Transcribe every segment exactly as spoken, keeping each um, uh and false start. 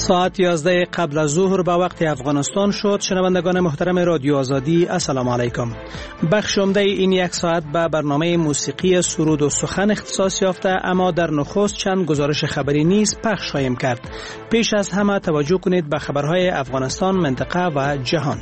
ساعت یازده قبل از ظهر به وقت افغانستان شد. شنوندگان محترم رادیو آزادی السلام علیکم. بخش عمده این یک ساعت به برنامه موسیقی سرود و سخن اختصاص یافته، اما در نخست چند گزارش خبری نیز پخش خواهیم کرد. پیش از همه توجه کنید به خبرهای افغانستان، منطقه و جهان.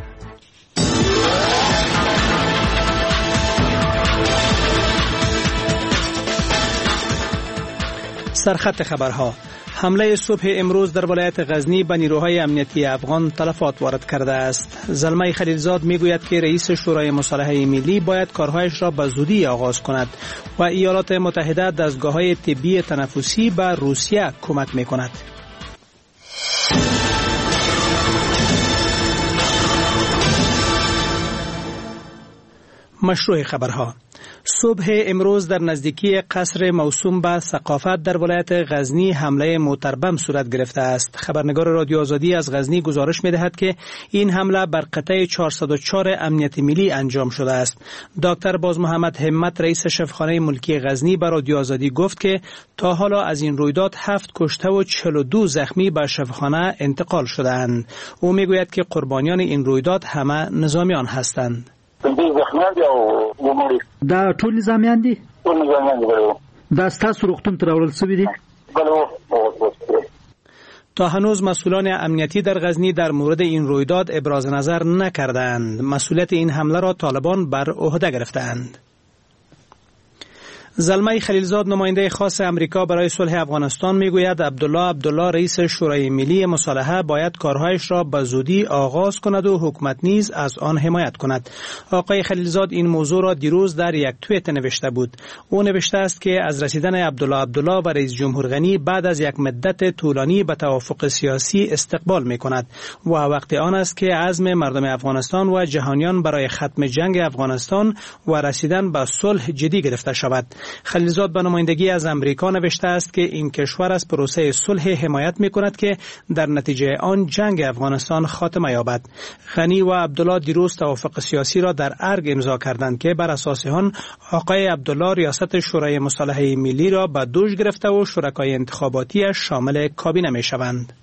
سرخط خبرها: حمله صبح امروز در ولایت غزنی به نیروهای امنیتی افغان تلفات وارد کرده است. زلمه خلیلزاد میگوید که رئیس شورای مصالحه ملی باید کارهایش را به زودی آغاز کند و ایالات متحده دستگاه‌های طبی تنفسی به روسیه کمک میکند. مشروع خبرها: صبح امروز در نزدیکی قصر موسوم به ثقافت در ولایت غزنی حمله موتربم صورت گرفته است. خبرنگار رادیو آزادی از غزنی گزارش می‌دهد که این حمله بر قطعه چهارصد و چهار امنیت ملی انجام شده است. دکتر باز محمد همت رئیس شفاخانه ملکی غزنی به رادیو آزادی گفت که تا حالا از این رویداد هفت کشته و چهل و دو زخمی به شفاخانه انتقال شده‌اند. او میگوید که قربانیان این رویداد همه نظامیان هستند. دا ټول نظامیان دي ټول نظامیان دي دا ستاسو روغتون ته راوړل شوي دي؟ تا هنوز مسئولان امنیتی در غزنی در مورد این رویداد ابراز نظر نکردند. مسئولیت این حمله را طالبان بر عهده گرفتند. زلمه خلیلزاد نماینده خاص امریکا برای صلح افغانستان میگوید عبدالله عبدالله رئیس شورای ملی مصالحه باید کارهایش را به زودی آغاز کند و حکومت نیز از آن حمایت کند. آقای خلیلزاد این موضوع را دیروز در یک توییت نوشته بود. او نوشته است که از رسیدن عبدالله عبدالله و رئیس جمهور غنی بعد از یک مدت طولانی به توافق سیاسی استقبال میکند و وقت آن است که عزم مردم افغانستان و جهانیان برای ختم جنگ افغانستان و رسیدن به صلح جدی گرفته شود. خلیلزاد به نمایندگی از امریکا نوشته است که این کشور از پروسه صلح حمایت می‌کند که در نتیجه آن جنگ افغانستان خاتمه یابد. غنی و عبدالله دیروز توافق سیاسی را در ارگ امضا کردند که بر اساس آن آقای عبدالله ریاست شورای مصالحه ملی را به دوش گرفته و شرکای انتخاباتیش شامل کابینه می‌شوند.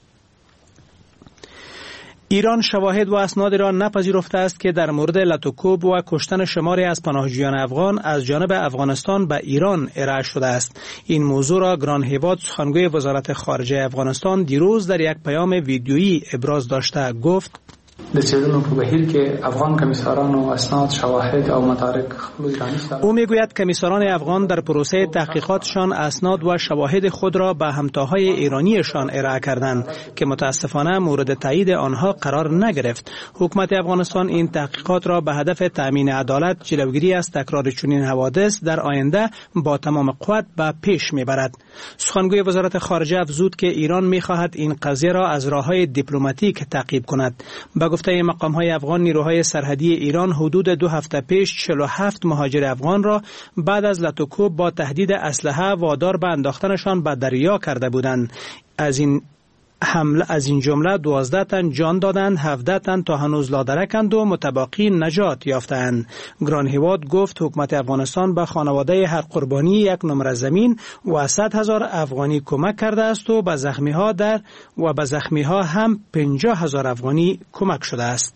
ایران شواهد و اسناد را نپذیرفته است که در مورد لطوکوب و کشتن شماری از پناهجویان افغان از جانب افغانستان به ایران ارائه شده است. این موضوع را گران هیواد سخنگوی وزارت خارجه افغانستان دیروز در یک پیام ویدیویی ابراز داشته گفت: د څېړنو په بهیر کې افغان کمیسارانو اسناد شواهد او مدارک خپل ایرانی سره او میگوید کمیساران افغان در پروسه تحقیقاتشان اسناد و شواهد خود را به همتاهای ایرانیشان ارائه کردند که متاسفانه مورد تایید آنها قرار نگرفت. حکومت افغانستان این تحقیقات را به هدف تامین عدالت، جلوگیری از تکرار چنین حوادث در آینده با تمام قوت به پیش میبرد. سخنگوی وزارت خارجه افزود که ایران میخواهد این قضیه را از راههای دیپلماتیک تعقیب کند. به گفته مقام‌های افغان، نیروهای سرحدی ایران حدود دو هفته پیش چهل و هفت مهاجر افغان را بعد از لطوکوب با تهدید اسلحه وادار به انداختنشان به دریا کرده بودند. از این حمله از این جمله دوازده تن جان دادند، هفده تن تا هنوز لادرکند و متباقی نجات یافتند. گران هیواد گفت حکومت افغانستان به خانواده هر قربانی یک نمره زمین و صد هزار افغانی کمک کرده است و به زخمی ها در و به زخمی ها هم پنجاه هزار افغانی کمک شده است.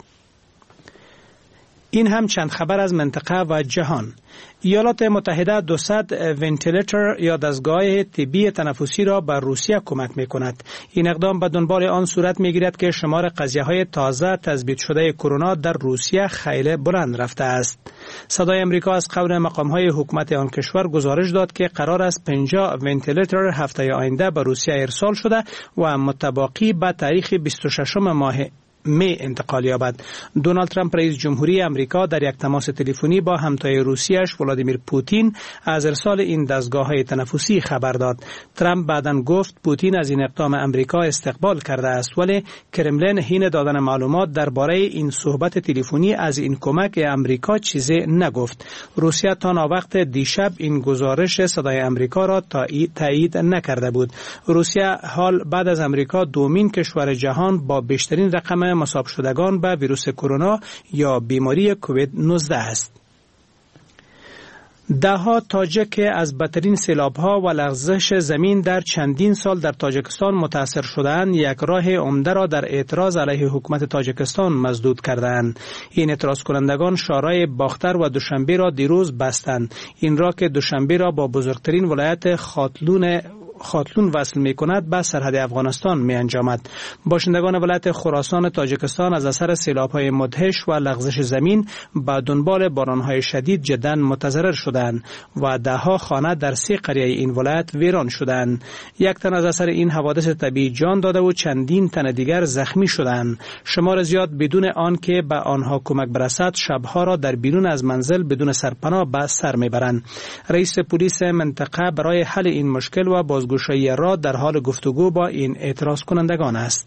این هم چند خبر از منطقه و جهان. ایالات متحده دویست ونتیلیتر یا دستگاه طبی تنفسی را به روسیه کمک می کند. این اقدام به دنبال آن صورت می گیرد که شمار قضیه های تازه تثبیت شده کرونا در روسیه خیلی بلند رفته است. صدای امریکا از قول مقام های حکومت آن کشور گزارش داد که قرار است پنجاه ونتیلیتر هفته آینده به روسیه ارسال شده و متباقی به تاریخ بیست و ششم ماه می انتقال یابد. دونالد ترامپ رئیس جمهوری امریکا در یک تماس تلفنی با همتای روسیه‌اش ولادیمیر پوتین از ارسال این دستگاه‌های تنفسی خبر داد. ترامپ بعداً گفت پوتین از این اقدام امریکا استقبال کرده است، ولی کرملین حین دادن معلومات درباره این صحبت تلفنی از این کمک امریکا چیزی نگفت. روسیه تا ناوقت دیشب این گزارش صدای امریکا را تایید نکرده بود. روسیه حال بعد از امریکا دومین کشور جهان با بیشترین رقم مصاب شدگان به ویروس کرونا یا بیماری کووید نوزده است. دهها تاجک از بدترین سیلاب‌ها و لغزش زمین در چندین سال در تاجیکستان متاثر شدند یک راه عمده را در اعتراض علیه حکومت تاجیکستان مسدود کردند. این اعتراض کنندگان شارع باختر و دوشنبه را دیروز بستند. این راه که دوشنبه را با بزرگترین ولایت خاتلون خاتلون وصل می کند به سرحد افغانستان می انجامد. باشندگان ولایت خراسان تاجیکستان از اثر سیلاب‌های مدهش و لغزش زمین به دنبال باران‌های شدید جداً متضرر شدند و دهها خانه در سه قریه این ولایت ویران شدند. یک تن از اثر این حوادث طبیعی جان داده و چندین تن دیگر زخمی شدند. شمار زیاد بدون آن که به آنها کمک برسد شبها را در بیرون از منزل بدون سرپناه به سر میبرند. رئیس پلیس منطقه برای حل این مشکل و بازگشایی را در حال گفتگو با این اعتراض کنندگان است.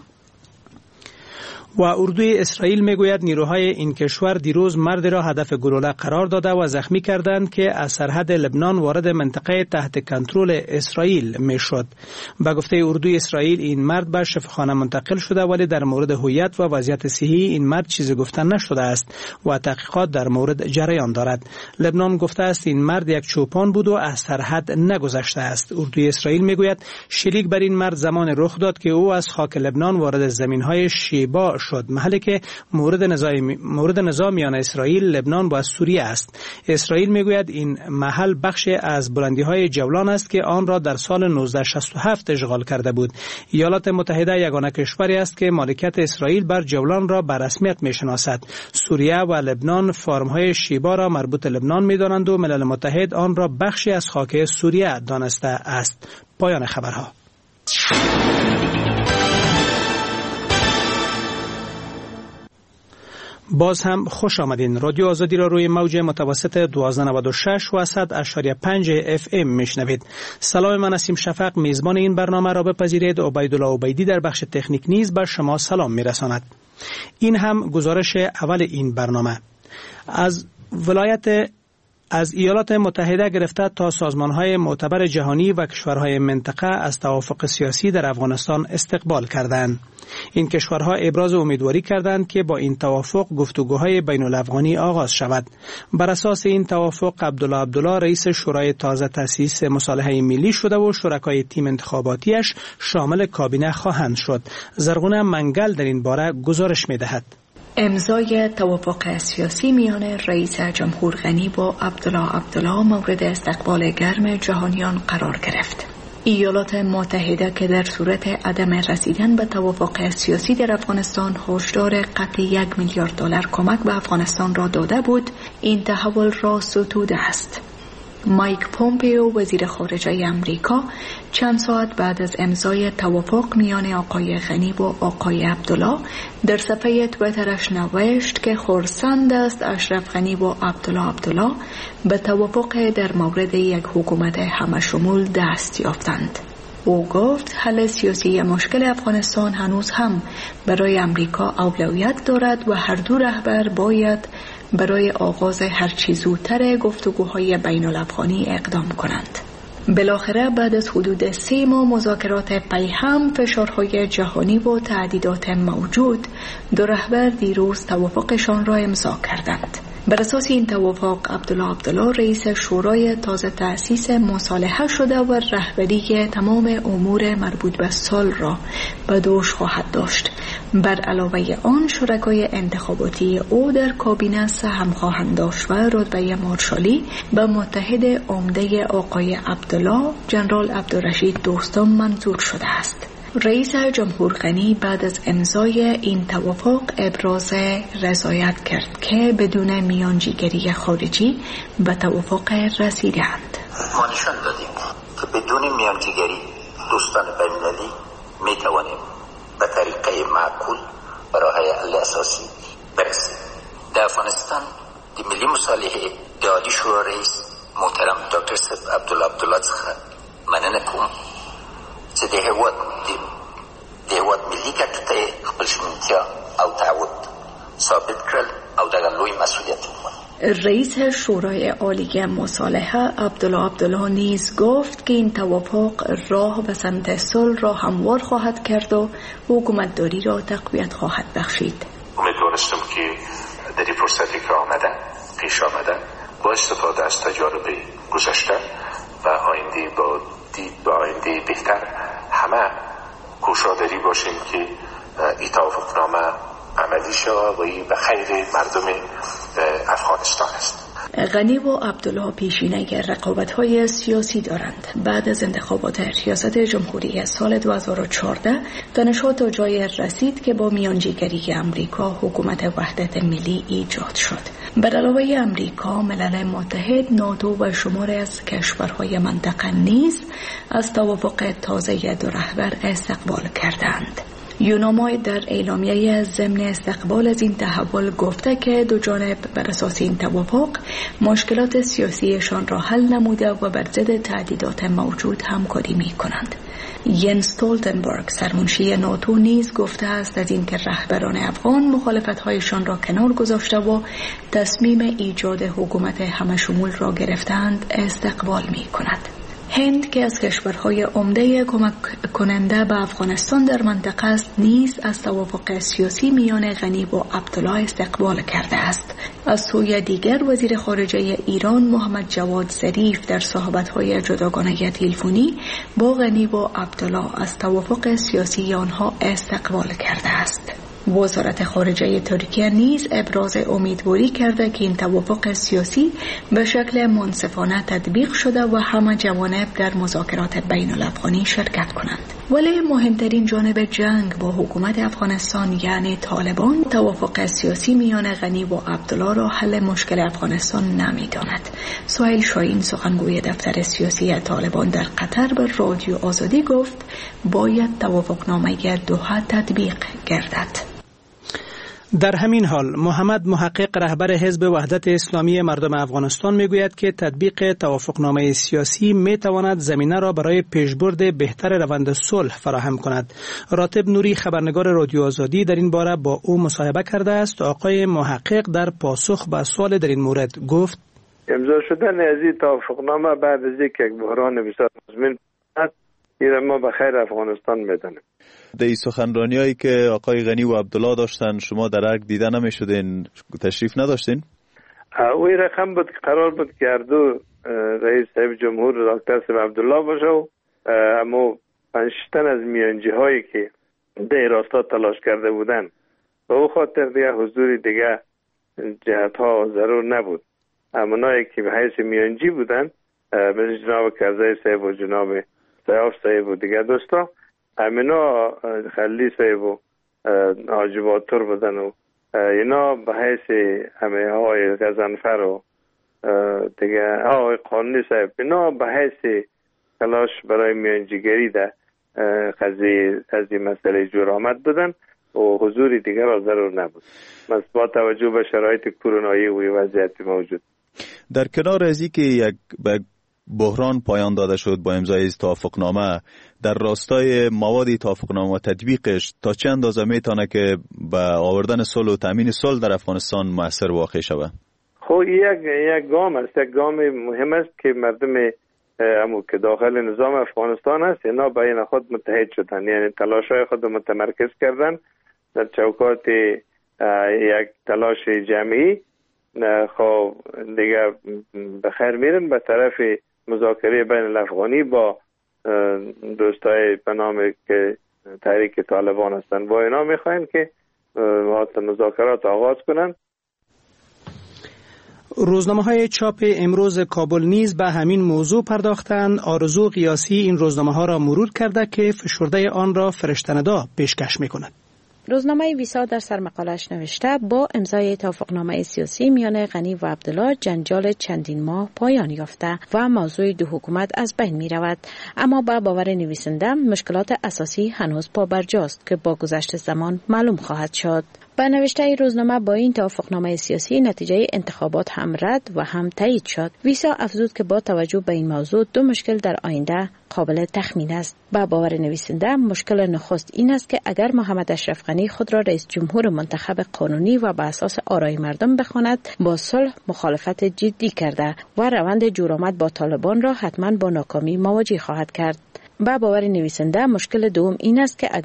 و اردوی اسرائیل میگوید نیروهای این کشور دیروز مردی را هدف گلوله قرار داده و زخمی کردند که از سرحد لبنان وارد منطقه تحت کنترل اسرائیل میشد. به گفته اردوی اسرائیل این مرد به شفاخانه منتقل شده ولی در مورد هویت و وضعیت صحی این مرد چیزی گفته نشده است و تحقیقات در مورد جریان دارد. لبنان گفته است این مرد یک چوپان بود و از سرحد نگذشته است. اردوی اسرائیل میگوید شلیک بر این مرد زمان رخ داد که او از خاک لبنان وارد زمینهای شیبا شد، محلی که مورد نظام مورد نظام میان اسرائیل، لبنان و سوریه است. اسرائیل میگوید این محل بخش از بلندی‌های جولان است که آن را در سال نوزده شصت و هفت اشغال کرده بود. ایالات متحده یگانه کشوری است که مالکیت اسرائیل بر جولان را به رسمیت میشناسد. سوریه و لبنان فارم‌های شیبا را مربوط لبنان می‌دانند و ملل متحد آن را بخشی از خاک سوریه دانسته است. پایان خبرها. باز هم خوش آمدین. رادیو آزادی را روی موج متوسط دوازده نود و شش و صد اشاری پنج اف ام میشنوید. سلام، من نسیم شفق میزبان این برنامه را بپذیرید. عبیدالله عبیدی در بخش تکنیک نیز به شما سلام میرساند. این هم گزارش اول این برنامه. از ولایت از ایالات متحده گرفته تا سازمان‌های معتبر جهانی و کشورهای منطقه از توافق سیاسی در افغانستان استقبال کردند. این کشورها ابراز امیدواری کردند که با این توافق گفتگوهای بین الافغانی آغاز شود. بر اساس این توافق عبدالله عبدالله رئیس شورای تازه تأسیس مصالحه ملی شده و شرکای تیم انتخاباتیش شامل کابینه خواهند شد. زرغونه منگل در این باره گزارش می‌دهد. امضای توافق سیاسی میان رئیس جمهور غنی با عبدالله عبدالله مورد استقبال گرم جهانیان قرار گرفت. ایالات متحده که در صورت عدم رسیدن به توافق سیاسی در افغانستان هشدار قطع یک میلیارد دلار کمک به افغانستان را داده بود، این تحول را ستوده است. مایک پومپیو وزیر خارجه امریکا چند ساعت بعد از امضای توافق میان آقای غنی و آقای عبدالله در صفحه تویترش نوشت که خرسند است اشرف غنی و عبدالله عبدالله به توافق در مورد یک حکومت همشمول دست یافتند. او گفت حل سیاسی مشکل افغانستان هنوز هم برای امریکا اولویت دارد و هر دو رهبر باید برای آغاز هرچی زودتر گفتگوهای بین الافغانی اقدام کنند. بالاخره بعد از حدود سه ماه مذاکرات پیهم، فشارهای جهانی و تهدیدات موجود، دو رهبر دیروز توافقشان را امضا کردند. بر اساس این توافق عبدالله عبدالله رئیس شورای تازه تأسیس مصالحه شده و رهبری تمام امور مربوط به صلح را به دوش خواهد داشت. بر علاوه آن شرکای انتخاباتی او در کابینه سهم خواهند داشت و رتبه مارشالی به متحد عمده آقای عبدالله جنرال عبدالرشید دوستم منظور شده است. رئیس جمهور غنی بعد از امضای این توافق ابراز رضایت کرد که بدون میانجیگری خارجی به توافق رسیدند. ما نشان دادیم که بدون میانجیگری دوستان بین‌المللی می توانیم به طریقه معقول به راه حل اساسی برسیم. در افغانستان د ملی مصالحه د عالی شورا رئیس محترم دکتر صاحب عبدالله عبدالله څخه مننه کوم چې د هېواد د هېواد ملي ګټو ته خپل ژمنتیا او تعهد ثابت کړل او دغه لوی مسئولیت ومنل. رئیس شورای عالی مصالحه عبدالله عبدالله نیز گفت که این توافق راه به سمت صلح را هموار خواهد کرد و حکومتداری را تقویت خواهد بخشید. امیدوارستم که در این فرصتی که آمدن پیش آمدن با استفاده از تجارب گذشته و آینده با دید با آینده بهتر همه کوشاداری باشیم که این توافقنامه عملی شود و این به خیر مردم افغانستان است. غنی و عبدالله پیشینه رقابت‌های سیاسی دارند. بعد از انتخابات ریاست جمهوری سال دو هزار و چهارده دانش‌ها تا جای رسید که با میانجیگری امریکا حکومت وحدت ملی ایجاد شد. بر علاوه امریکا، ملل متحد، ناتو و شماری از کشورهای منطقه نیز از توافق تازه دو رهبر استقبال کردند. یونامای در اعلامیه ضمن استقبال از این تحول گفته که دو جانب بر اساس این توافق مشکلات سیاسیشان را حل نموده و بر ضد تهدیدات موجود همکاری می کنند. ینس استولتنبرگ سرمنشی ناتو نیز گفته است از اینکه رهبران افغان مخالفت‌هایشان را کنار گذاشته و تصمیم ایجاد حکومت همشمول را گرفتند استقبال می کند. هند که از کشورهای عمده کمک کننده به افغانستان در منطقه است نیز از توافق سیاسی میان غنی و عبدالله استقبال کرده است. از سوی دیگر وزیر خارجه ایران محمد جواد ظریف در صحبت‌های جداگانه تلفنی با غنی و عبدالله از توافق سیاسی آنها استقبال کرده است. وزارت خارجه ترکیه نیز ابراز امیدواری کرده که این توافق سیاسی به شکل منصفانه تطبیق شده و همه جوانب در مذاکرات بین الافغانی شرکت کنند. ولی مهمترین جانب جنگ با حکومت افغانستان یعنی طالبان توافق سیاسی میان غنی و عبدالله را حل مشکل افغانستان نمی‌داند. سهیل شاهین سخنگوی دفتر سیاسی طالبان در قطر به رادیو آزادی گفت باید توافقنامه دوحه تطبیق گردد. در همین حال محمد محقق رهبر حزب وحدت اسلامی مردم افغانستان میگوید که تطبیق توافقنامه سیاسی میتواند زمینه را برای پیشبرد بهتر روند صلح فراهم کند. راتب نوری خبرنگار رادیو آزادی در این باره با او مصاحبه کرده است. آقای محقق در پاسخ به سوال در این مورد گفت امضا شدن از این توافقنامه بعد از یک بحران بسیار مزمن این ما به خیر افغانستان میدانیم. در این سخنرانی هایی که آقای غنی و عبدالله داشتن شما در ارگ دیده نمی شدین، تشریف نداشتین؟ اوی رقم بود که قرار بود که اردو رئیس صاحب جمهور دکتر صاحب عبدالله باشه و اما پنجتن از میانجی هایی که در راستا تلاش کرده بودن به او خاطر دیگه حضور دیگه جهت ها ضرور نبود. امونایی که به حیث میانجی بودن مثل جناب کرزی صاحب و جناب سیاف صاحب و دیگه دوستا امینا خلی صاحب و حاجباتور بودن و اینا به حیث همه های غزنفر و دیگه های قانونی صاحب اینا به حیث تلاش برای میانجیگری در قضیه از این مسئله جور آمد بودن و حضور دیگر را ضرور نبود با توجه به شرایط کرونایی و وضعیت موجود. در کنار از اینکه یک بحران پایان داده شد با امضای از توافقنامه، در راستای مواد توافقنامه و تطبیقش تا چه اندازه میتونه که به آوردن صلح و تامین صلح در افغانستان مؤثر واقع شود؟ خب یک یک گام است، یک گام مهم است که مردم امو که داخل نظام افغانستان است اینا بین خود متحد شدن، یعنی تلاشای خود متمرکز کردن در چوکات یک تلاش جمعی. خب دیگه بخیر میرن به طرف مذاکره بین الافغانی با دوستای به نام که تحریک طالبان هستن. با اینا میخواین که مذاکرات آغاز کنن. روزنامه های چاپ امروز کابل نیز به همین موضوع پرداختند. آرزو قیاسی این روزنامه ها را مرور کرده که فشرده آن را فرشته‌ندا پیشکش میکند. روزنامه ویسا در سرمقالش نوشته با امضای توافقنامه سیاسی میان غنی و عبدالله جنجال چندین ماه پایان یافته و موضوع دو حکومت از بین می رود. اما با باور نویسنده مشکلات اساسی هنوز پابرجاست که با گذشت زمان معلوم خواهد شد. با نوشته روزنامه با این توافقنامه سیاسی نتیجه انتخابات هم رد و هم تایید شد. ویسا افزود که با توجه به این موضوع دو مشکل در آینده قابل تخمین است. با باور نویسنده مشکل نخست این است که اگر محمد اشرف غنی خود را رئیس جمهور منتخب قانونی و بر اساس آرای مردم بخواند با صلح مخالفت جدی کرده و روند جورآمد با طالبان را حتما با ناکامی مواجه خواهد کرد. با باور نویسنده مشکل دوم این است که